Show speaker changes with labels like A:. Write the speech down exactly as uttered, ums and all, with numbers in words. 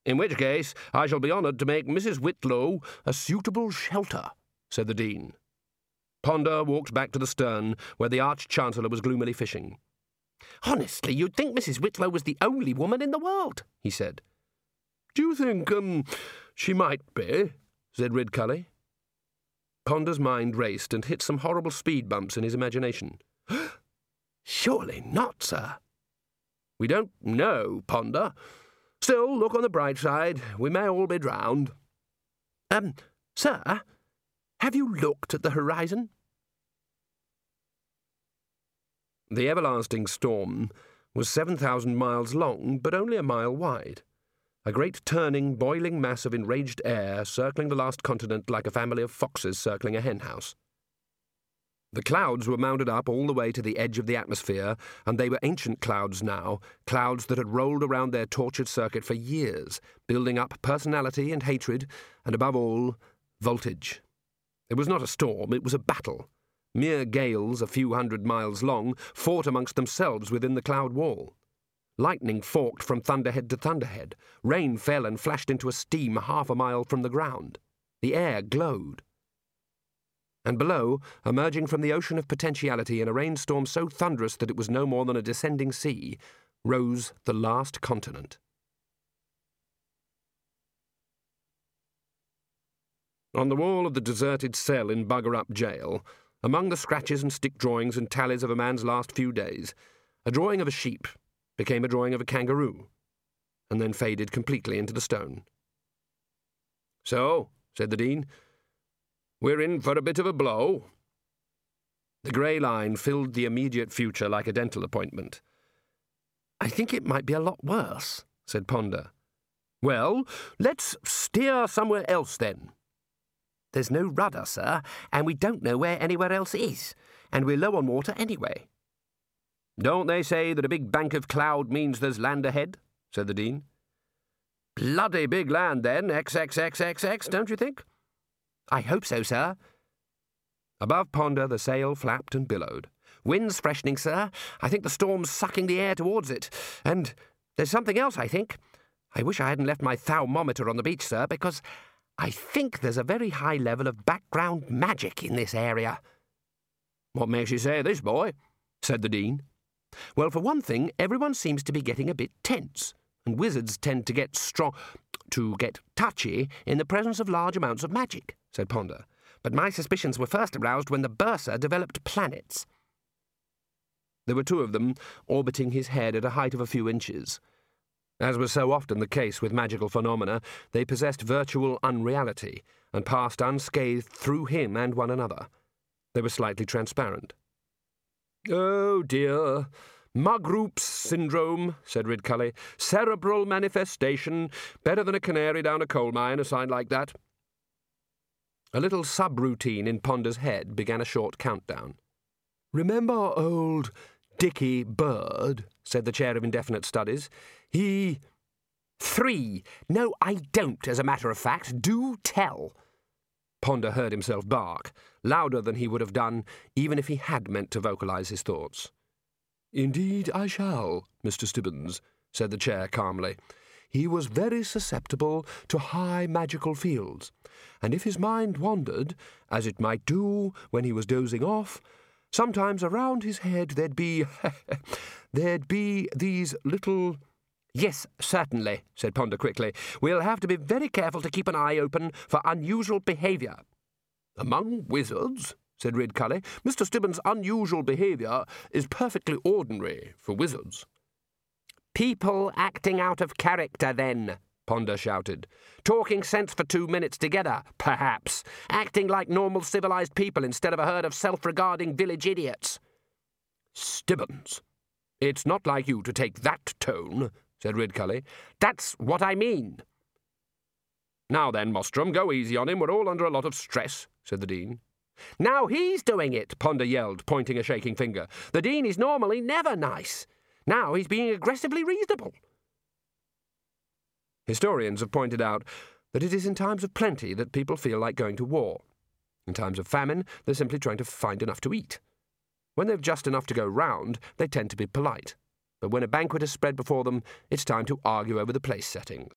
A: "In which case I shall be honoured to make Missus Whitlow a suitable shelter," said the Dean. Ponder walked back to the stern, where the Arch-Chancellor was gloomily fishing. "Honestly, you'd think Missus Whitlow was the only woman in the world," he said. "Do you think, um, she might be?" said Ridcully. Ponder's mind raced and hit some horrible speed bumps in his imagination. "Surely not, sir." "We don't know, Ponder. Still, look on the bright side. We may all be drowned." Um, sir, have you looked at the horizon?" The everlasting storm was seven thousand miles long, but only a mile wide. A great turning, boiling mass of enraged air circling the last continent like a family of foxes circling a henhouse. The clouds were mounted up all the way to the edge of the atmosphere, and they were ancient clouds now, clouds that had rolled around their tortured circuit for years, building up personality and hatred, and above all, voltage. It was not a storm, it was a battle. Mere gales, a few hundred miles long, fought amongst themselves within the cloud wall. Lightning forked from thunderhead to thunderhead. Rain fell and flashed into a steam half a mile from the ground. The air glowed. And below, emerging from the ocean of potentiality in a rainstorm so thunderous that it was no more than a descending sea, rose the last continent. On the wall of the deserted cell in Bugger-Up Jail, among the scratches and stick drawings and tallies of a man's last few days, a drawing of a sheep became a drawing of a kangaroo, and then faded completely into the stone. "So," said the Dean, "we're in for a bit of a blow." The grey line filled the immediate future like a dental appointment. "I think it might be a lot worse," said Ponder. "Well, let's steer somewhere else, then." "There's no rudder, sir, and we don't know where anywhere else is, and we're low on water anyway." "Don't they say that a big bank of cloud means there's land ahead?" said the Dean. "Bloody big land, then, X X X X X, don't you think?" "I hope so, sir." Above Ponder the sail flapped and billowed. "Wind's freshening, sir. I think the storm's sucking the air towards it. And there's something else, I think. I wish I hadn't left my thermometer on the beach, sir, because I think there's a very high level of background magic in this area." "What makes you say this, boy?" said the Dean. "Well, for one thing, everyone seems to be getting a bit tense, and wizards tend to get strong, to get touchy in the presence of large amounts of magic," said Ponder. "But my suspicions were first aroused when the Bursar developed planets." There were two of them, orbiting his head at a height of a few inches. As was so often the case with magical phenomena, they possessed virtual unreality, and passed unscathed through him and one another. They were slightly transparent. "Oh, dear. Mugroops syndrome," said Ridcully. "Cerebral manifestation. Better than a canary down a coal mine, a sign like that." A little subroutine in Ponder's head began a short countdown. "Remember old Dickie Bird?" said the Chair of Indefinite Studies. "He—" "Three. No, I don't, as a matter of fact. Do tell." Ponder heard himself bark, louder than he would have done even if he had meant to vocalize his thoughts. "Indeed I shall, Mister Stibbons," said the Chair calmly. "He was very susceptible to high magical fields, and if his mind wandered, as it might do when he was dozing off, sometimes around his head there'd be... there'd be these little—" "Yes, certainly," said Ponder quickly. "We'll have to be very careful to keep an eye open for unusual behaviour." "Among wizards," said Ridcully, "Mister Stibbons' unusual behaviour is perfectly ordinary for wizards." "People acting out of character, then," Ponder shouted. "Talking sense for two minutes together, perhaps. Acting like normal civilised people instead of a herd of self-regarding village idiots." "Stibbons, it's not like you to take that tone," said Ridcully. "That's what I mean." "Now then, Mostrom, go easy on him. We're all under a lot of stress," said the Dean. "Now he's doing it," Ponder yelled, pointing a shaking finger. "The Dean is normally never nice. Now he's being aggressively reasonable." Historians have pointed out that it is in times of plenty that people feel like going to war. In times of famine, they're simply trying to find enough to eat. When they've just enough to go round, they tend to be polite. But when a banquet is spread before them, it's time to argue over the place settings.